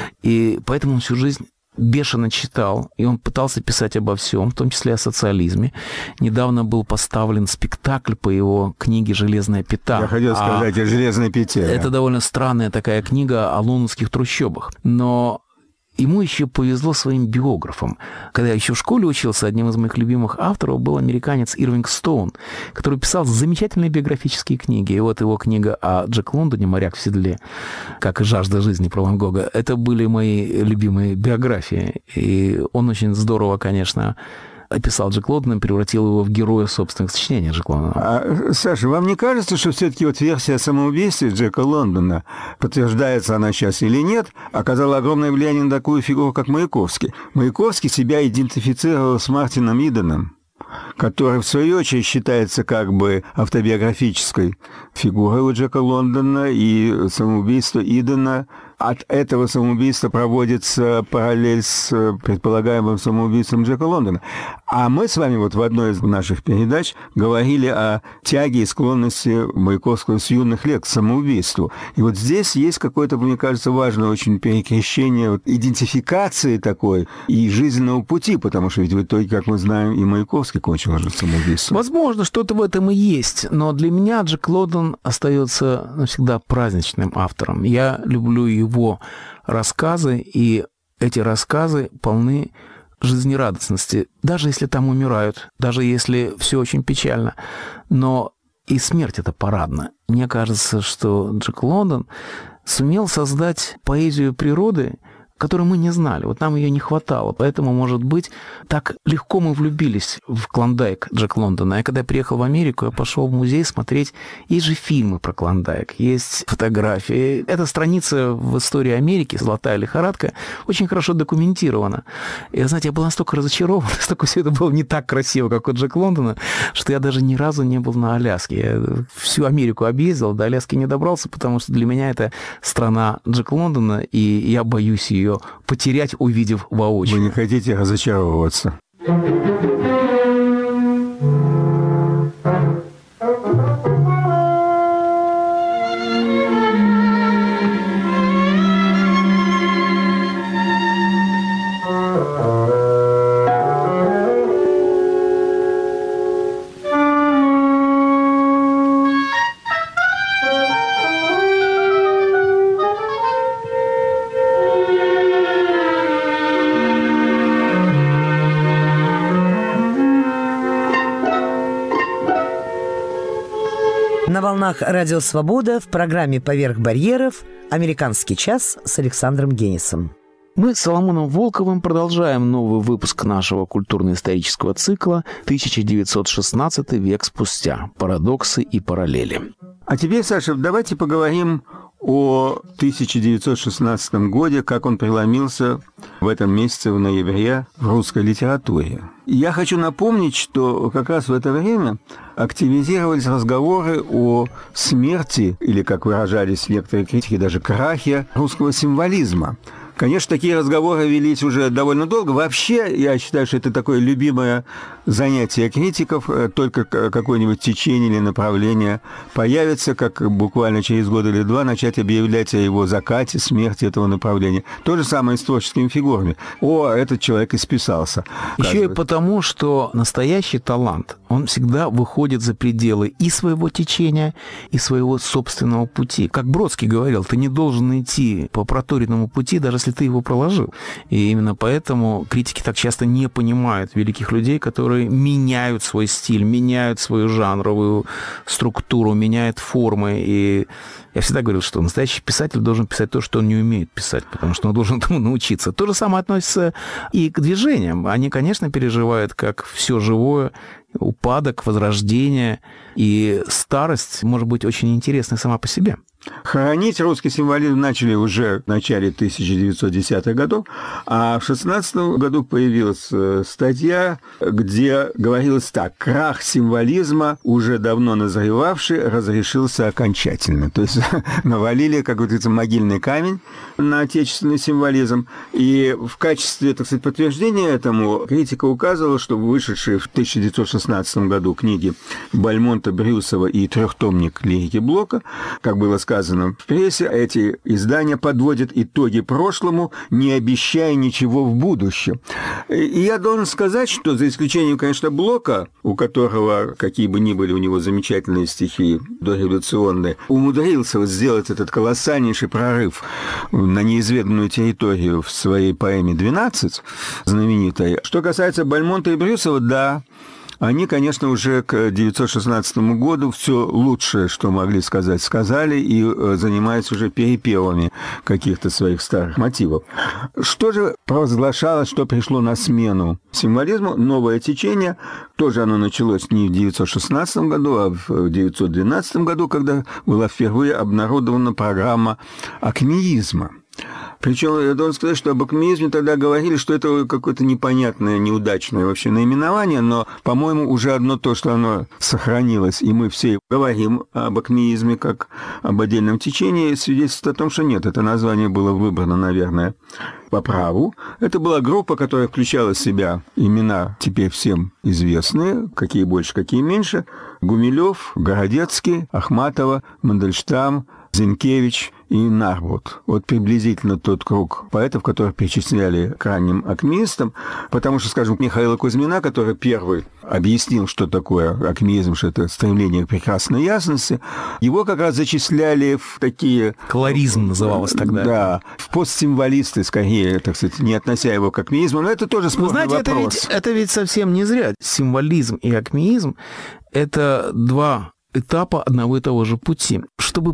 И поэтому он всю жизнь бешено читал, и он пытался писать обо всем, в том числе о социализме. Недавно был поставлен спектакль по его книге «Железная пята».
Я хотел сказать а о «Железной пяте».
Это да. довольно странная такая книга о лондонских трущобах. Но ему еще повезло своим биографам. Когда я еще в школе учился, одним из моих любимых авторов был американец Ирвинг Стоун, который писал замечательные биографические книги. И вот его книга о Джек Лондоне «Моряк в седле», как и «Жажда жизни» про Ван Гога, это были мои любимые биографии. И он очень здорово, конечно, описал Джек Лондона, превратил его в героя собственных сочинений Джек Лондона.
А, Саша, вам не кажется, что все-таки вот версия о самоубийстве Джека Лондона, подтверждается она сейчас или нет, оказала огромное влияние на такую фигуру, как Маяковский? Маяковский себя идентифицировал с Мартином Иденом, который, в свою очередь, считается как бы автобиографической фигурой у Джека Лондона, и самоубийство Идена. От этого самоубийства проводится параллель с предполагаемым самоубийством Джека Лондона. А мы с вами вот в одной из наших передач говорили о тяге и склонности Маяковского с юных лет к самоубийству. И вот здесь есть какое-то, мне кажется, важное очень перекрещение вот, идентификации такой и жизненного пути, потому что ведь в итоге, как мы знаем, и Маяковский кончил же самоубийством.
Возможно, что-то в этом и есть, но для меня Джек Лондон остается навсегда праздничным автором. Я люблю его рассказы, и эти рассказы полны жизнерадостности, даже если там умирают, даже если все очень печально. Но и смерть это парадно. Мне кажется, что Джек Лондон сумел создать поэзию природы, которую мы не знали. Вот нам ее не хватало. Поэтому, может быть, так легко мы влюбились в Клондайк Джека Лондона. Я когда я приехал в Америку, я пошел в музей смотреть. Есть же фильмы про Клондайк, есть фотографии. Эта страница в истории Америки, «Золотая лихорадка», очень хорошо документирована. И, знаете, я был настолько разочарован, настолько все это было не так красиво, как у Джека Лондона, что я даже ни разу не был на Аляске. Я всю Америку объездил, до Аляски не добрался, потому что для меня это страна Джека Лондона, и я боюсь ее потерять, увидев воочию.
Вы не хотите разочаровываться?
На волнах «Радио Свобода» в программе «Поверх барьеров» «Американский час» с Александром Генисом.
Мы с Соломоном Волковым продолжаем новый выпуск нашего культурно-исторического цикла «тысяча девятьсот шестнадцатый век спустя. Парадоксы и параллели».
А теперь, Саша, давайте поговорим о тысяча девятьсот шестнадцатом годе, как он преломился в этом месяце, в ноябре, в русской литературе. Я хочу напомнить, что как раз в это время активизировались разговоры о смерти, или, как выражались некоторые критики, даже крахе русского символизма. Конечно, такие разговоры велись уже довольно долго. Вообще, я считаю, что это такое любимое занятие критиков. Только какое-нибудь течение или направление появится, как буквально через год или два начать объявлять о его закате, смерти этого направления. То же самое с творческими фигурами. О, этот человек исписался.
Еще и потому, что настоящий талант, он всегда выходит за пределы и своего течения, и своего собственного пути. Как Бродский говорил, ты не должен идти по проторенному пути, даже если ты его проложил. И именно поэтому критики так часто не понимают великих людей, которые меняют свой стиль, меняют свою жанровую структуру, меняют формы. И я всегда говорил, что настоящий писатель должен писать то, что он не умеет писать, потому что он должен этому научиться. То же самое относится и к движениям. Они, конечно, переживают, как все живое, упадок, возрождение. И старость может быть очень интересной сама по себе.
Хоронить русский символизм начали уже в начале тысяча девятьсот десятых годов, а в шестнадцатом году появилась статья, где говорилось так: крах символизма, уже давно назревавший, разрешился окончательно. То есть навалили, как говорится, могильный камень на отечественный символизм. И в качестве, так сказать, подтверждения этому критика указывала, что вышедшие в тысяча девятьсот шестнадцатом году книги Бальмонта, Брюсова и трехтомник лирики Блока, как было сказано в прессе, эти издания подводят итоги прошлому, не обещая ничего в будущем. И я должен сказать, что за исключением, конечно, Блока, у которого, какие бы ни были у него замечательные стихи дореволюционные, умудрился сделать этот колоссальнейший прорыв на неизведанную территорию в своей поэме «двенадцать», знаменитой. Что касается Бальмонта и Брюсова, да, они, конечно, уже к девятьсот шестнадцатому году все лучшее, что могли сказать, сказали, и занимаются уже перепевами каких-то своих старых мотивов. Что же провозглашалось, что пришло на смену символизму? Новое течение. Тоже оно началось не в девятьсот шестнадцатом году, а в девятьсот двенадцатом году, когда была впервые обнародована программа акмеизма. Причем я должен сказать, что об акмеизме тогда говорили, что это какое-то непонятное, неудачное вообще наименование, но, по-моему, уже одно то, что оно сохранилось, и мы все говорим об акмеизме как об отдельном течении, свидетельствует о том, что нет, это название было выбрано, наверное, по праву. Это была группа, которая включала в себя имена теперь всем известные, какие больше, какие меньше: Гумилев, Городецкий, Ахматова, Мандельштам, Зинкевич и Нарбут. Вот приблизительно тот круг поэтов, которых причисляли к ранним акмеистам, потому что, скажем, Михаила Кузьмина, который первый объяснил, что такое акмеизм, что это стремление к прекрасной ясности, его как раз зачисляли в такие...
Колоризм называлось тогда.
Да, в постсимволисты, скорее, так сказать, не относя его к акмеизму, но это тоже спорный
знаете,
вопрос.
Это ведь, это ведь совсем не зря. Символизм и акмеизм – это два этапа одного и того же пути. Чтобы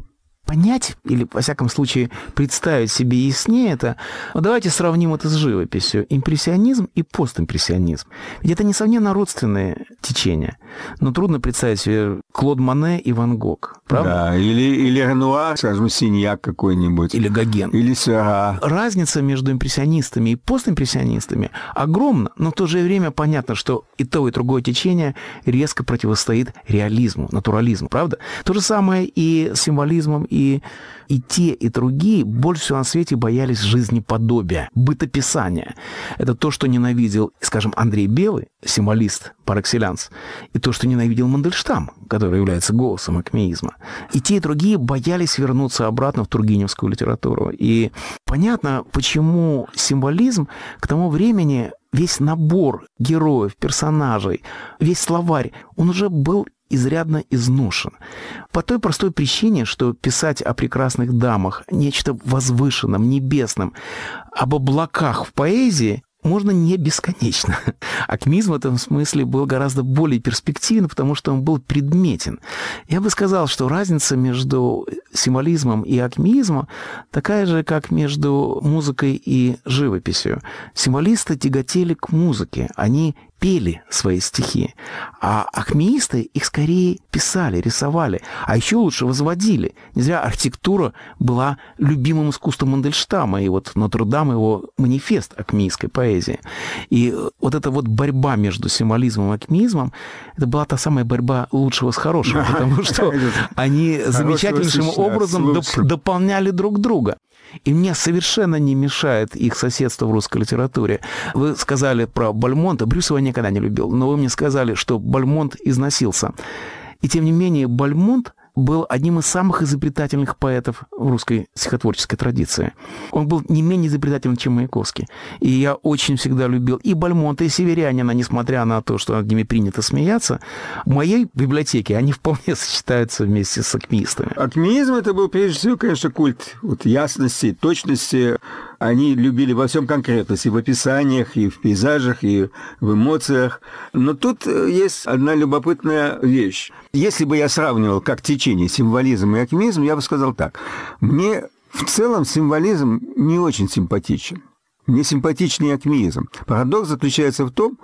понять, или, во всяком случае, представить себе яснее это, ну, давайте сравним это с живописью. Импрессионизм и постимпрессионизм. Ведь это, несомненно, родственные течения. Но трудно представить себе Клод Моне и Ван Гог, правда?
Да, или, или Ренуар, скажем, Синьяк какой-нибудь.
Или Гоген.
Или Сера.
Разница между импрессионистами и постимпрессионистами огромна, но в то же время понятно, что и то, и другое течение резко противостоит реализму, натурализму, правда? То же самое и с символизмом, и, и те, и другие больше всего на свете боялись жизнеподобия, бытописания. Это то, что ненавидел, скажем, Андрей Белый, символист par excellence, и то, что ненавидел Мандельштам, который является голосом акмеизма. И те, и другие боялись вернуться обратно в тургеневскую литературу. И понятно, почему символизм к тому времени, весь набор героев, персонажей, весь словарь, он уже был изрядно изношен. По той простой причине, что писать о прекрасных дамах, нечто возвышенном, небесном, об облаках в поэзии можно не бесконечно. Акмеизм в этом смысле был гораздо более перспективен, потому что он был предметен. Я бы сказал, что разница между символизмом и акмеизмом такая же, как между музыкой и живописью. Символисты тяготели к музыке, они пели свои стихи, а акмеисты их скорее писали, рисовали, а еще лучше возводили. Не зря архитектура была любимым искусством Мандельштама, и вот Нотр-Дам его манифест акмеистской поэзии. И вот эта вот борьба между символизмом и акмеизмом, это была та самая борьба лучшего с хорошим, потому что они замечательнейшим образом дополняли друг друга. И мне совершенно не мешает их соседство в русской литературе. Вы сказали про Бальмонта. Брюсова я никогда не любил, но вы мне сказали, что Бальмонт износился. И тем не менее Бальмонт был одним из самых изобретательных поэтов в русской стихотворческой традиции. Он был не менее изобретательным, чем Маяковский. И я очень всегда любил и Бальмонта, и Северянина, несмотря на то, что над ними принято смеяться. В моей библиотеке они вполне сочетаются вместе с акмеистами.
Акмеизм — это был, прежде всего, конечно, культ вот, ясности, точности. Они любили во всем конкретности, и в описаниях, и в пейзажах, и в эмоциях. Но тут есть одна любопытная вещь. Если бы я сравнивал как течение символизм и акмеизм, я бы сказал так. Мне в целом символизм не очень симпатичен. Мне симпатичнее акмеизм. Парадокс заключается в том,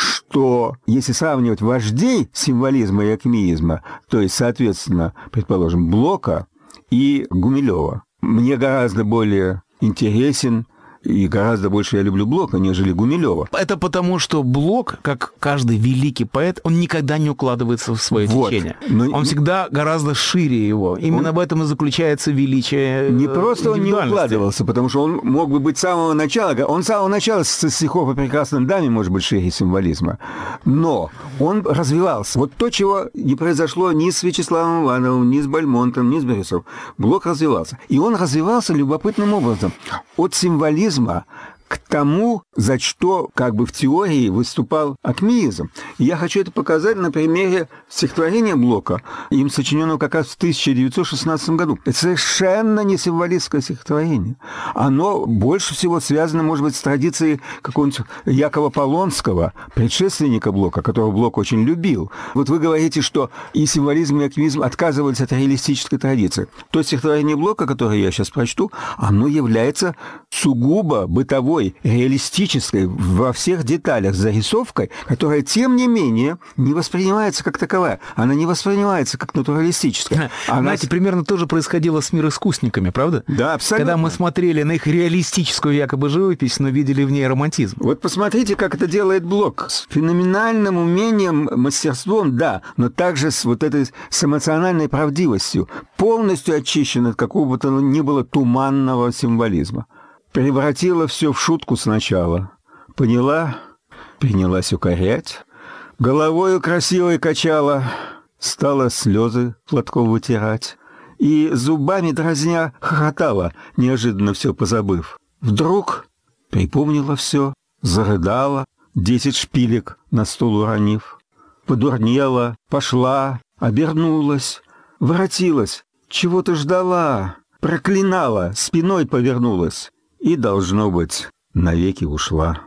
что если сравнивать вождей символизма и акмеизма, то есть, соответственно, предположим, Блока и Гумилева, мне гораздо более интересен, и гораздо больше я люблю Блока, нежели Гумилева.
Это потому, что Блок, как каждый великий поэт, он никогда не укладывается в свое вот. течение. Но... Он всегда гораздо шире его. Именно он... в этом и заключается величие.
Не просто он не укладывался, потому что он мог бы быть с самого начала, он с самого начала со стихов о прекрасной даме может быть шире символизма. Но он развивался. Вот то, чего не произошло ни с Вячеславом Ивановым, ни с Бальмонтом, ни с Брюсовым. Блок развивался. И он развивался любопытным образом. От символизма к тому, за что как бы в теории выступал акмеизм. И я хочу это показать на примере стихотворения Блока, им сочиненного как раз в тысяча девятьсот шестнадцатом году. Это совершенно не символистское стихотворение. Оно больше всего связано, может быть, с традицией какого-нибудь Якова Полонского, предшественника Блока, которого Блок очень любил. Вот вы говорите, что и символизм, и акмеизм отказывались от реалистической традиции. То стихотворение Блока, которое я сейчас прочту, оно является сугубо бытовой, реалистической, во всех деталях зарисовкой, которая, тем не менее, не воспринимается как таковая. Она не воспринимается как натуралистическая. Она...
Знаете, примерно то же происходило с мироискусниками, правда?
Да, абсолютно.
Когда мы смотрели на их реалистическую якобы живопись, но видели в ней романтизм.
Вот посмотрите, как это делает Блок. С феноменальным умением, мастерством, да, но также с вот этой с эмоциональной правдивостью, полностью очищен от какого бы то ни было туманного символизма. Превратила все в шутку сначала. Поняла, принялась укорять, головою красивой качала, стала слезы платком вытирать и зубами дразня хохотала, неожиданно все позабыв. Вдруг припомнила все, зарыдала, десять шпилек на стол уронив, подурнела, пошла, обернулась, воротилась, чего-то ждала, проклинала, спиной повернулась. И, должно быть, навеки ушла.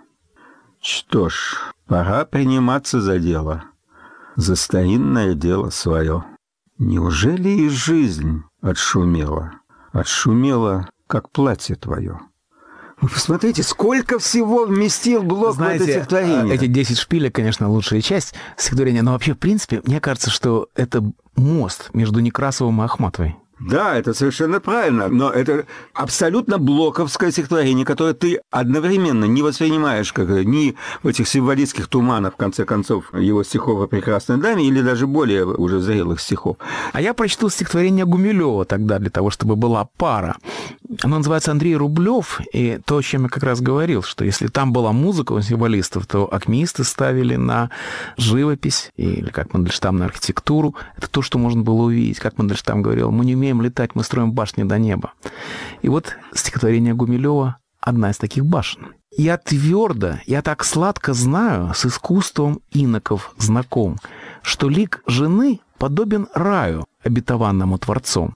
Что ж, пора приниматься за дело, за старинное дело свое. Неужели и жизнь отшумело. Отшумело, как платье твое. Вы посмотрите, сколько всего вместил Блок
Знаете,
в это стихотворение.
Эти десять шпилек, конечно, лучшая часть стихотворения, но вообще, в принципе, мне кажется, что это мост между Некрасовым и Ахматовой.
Да, это совершенно правильно, но это абсолютно блоковское стихотворение, которое ты одновременно не воспринимаешь как ни в этих символистских туманах, в конце концов, его стихов о прекрасной даме, или даже более уже зрелых стихов.
А я прочту стихотворение Гумилева тогда, для того, чтобы была пара. Оно называется «Андрей Рублев», и то, о чем я как раз говорил, что если там была музыка у символистов, то акмеисты ставили на живопись, или как Мандельштам на архитектуру. Это то, что можно было увидеть. Как Мандельштам говорил, мы не умеем летать, мы строим башни до неба. И вот стихотворение Гумилева – одна из таких башен. «Я твердо, я так сладко знаю, с искусством иноков знаком, что лик жены подобен раю, обетованному Творцом.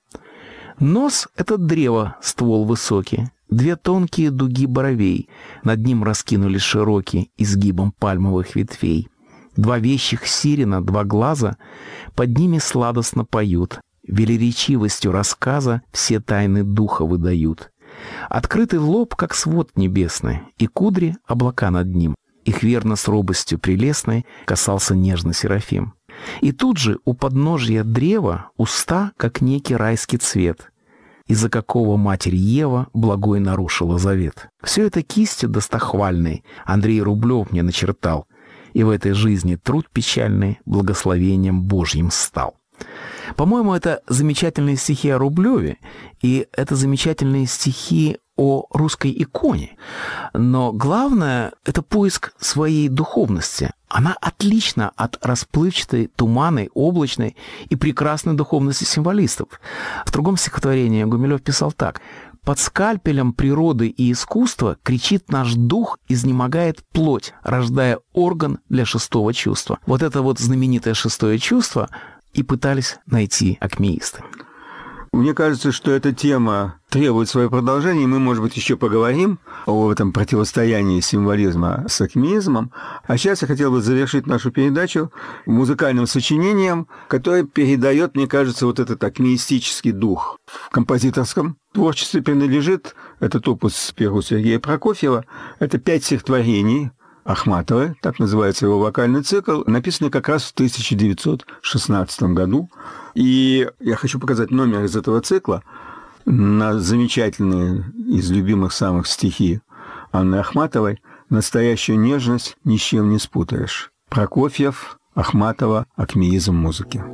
Нос — это древо, ствол высокий, две тонкие дуги бровей, над ним раскинулись широкие изгибом пальмовых ветвей. Два вещих сирена, два глаза, под ними сладостно поют, велеречивостью рассказа все тайны духа выдают. Открытый лоб, как свод небесный, и кудри — облака над ним. Их верно с робостью прелестной касался нежно Серафим. И тут же у подножья древа уста, как некий райский цвет, из-за какого матерь Ева благой нарушила завет. Все это кистью достохвальной Андрей Рублев мне начертал, и в этой жизни труд печальный благословением Божьим стал». По-моему, это замечательные стихи о Рублеве, и это замечательные стихи о русской иконе. Но главное — это поиск своей духовности. Она отлична от расплывчатой, туманной, облачной и прекрасной духовности символистов. В другом стихотворении Гумилев писал так: «Под скальпелем природы и искусства кричит наш дух, изнемогает плоть, рождая орган для шестого чувства». Вот это вот знаменитое шестое чувство и пытались найти акмеисты.
Мне кажется, что эта тема требует своего продолжения, и мы, может быть, еще поговорим о этом противостоянии символизма с акмеизмом. А сейчас я хотел бы завершить нашу передачу музыкальным сочинением, которое передает, мне кажется, вот этот акмеистический дух. В композиторском творчестве принадлежит этот опус первого Сергея Прокофьева. Это пять стихотворений Ахматовой, так называется его вокальный цикл, написанный как раз в тысяча девятьсот шестнадцатом году. И я хочу показать номер из этого цикла на замечательные из любимых самых стихи Анны Ахматовой «Настоящую нежность ни с чем не спутаешь». Прокофьев, Ахматова, акмеизм музыки.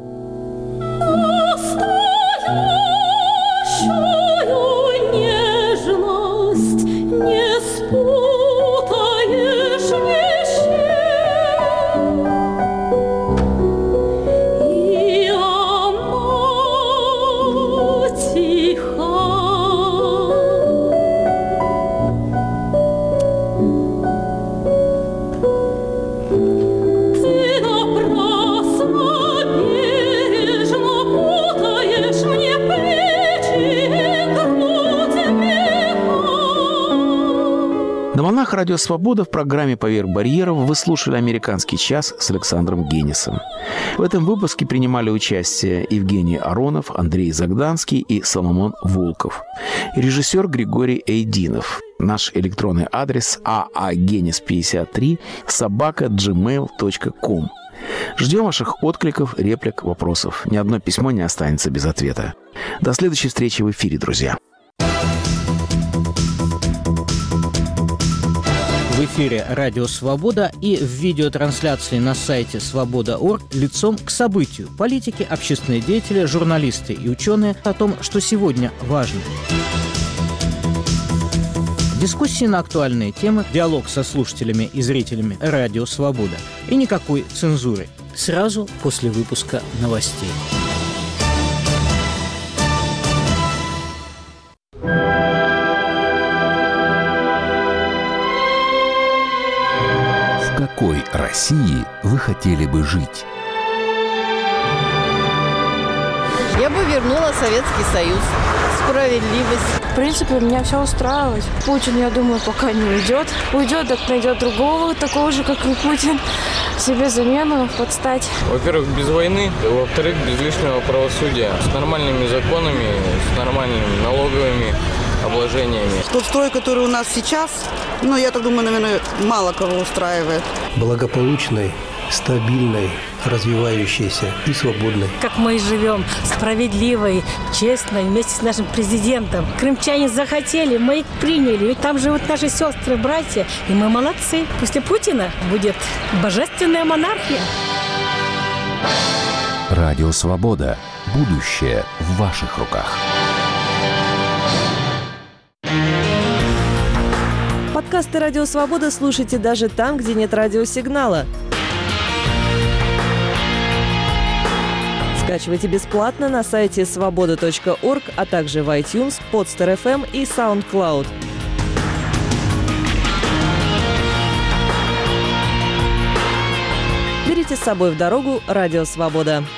Настоящую нежность не спутаешь.
На волнах Радио Свобода в программе «Поверх барьеров» вы слушали «Американский час» с Александром Генисом. В этом выпуске принимали участие Евгений Аронов, Андрей Загданский и Соломон Волков. Режиссер Григорий Эйдинов. Наш электронный адрес а а генис пятьдесят три собака джимейл точка ком. Ждем ваших откликов, реплик, вопросов. Ни одно письмо не останется без ответа. До следующей встречи в эфире, друзья.
В эфире «Радио Свобода» и в видеотрансляции на сайте свобода точка орг лицом к событию. Политики, общественные деятели, журналисты и ученые о том, что сегодня важно. Дискуссии на актуальные темы, диалог со слушателями и зрителями «Радио Свобода». И никакой цензуры. Сразу после выпуска новостей.
В какой России вы хотели бы жить?
Я бы вернула Советский Союз. Справедливость.
В принципе, меня все устраивает. Путин, я думаю, пока не уйдет. Уйдет, так найдет другого, такого же, как и Путин. Себе замену подстать.
Во-первых, без войны. Во-вторых, без лишнего правосудия. С нормальными законами, с нормальными налоговыми обложениями.
Тот строй, который у нас сейчас, ну, я так думаю, наверное, мало кого устраивает.
Благополучной, стабильной, развивающейся и свободной.
Как мы и живем, справедливой, честной, вместе с нашим президентом. Крымчане захотели, мы их приняли. Ведь там живут наши сестры, братья, и мы молодцы. После Путина будет божественная монархия.
Радио «Свобода». Будущее в ваших руках.
Подкасты «Радио Свобода» слушайте даже там, где нет радиосигнала. Скачивайте бесплатно на сайте свобода точка орг, а также в iTunes, Podster эф эм и SoundCloud. Берите с собой в дорогу «Радио Свобода».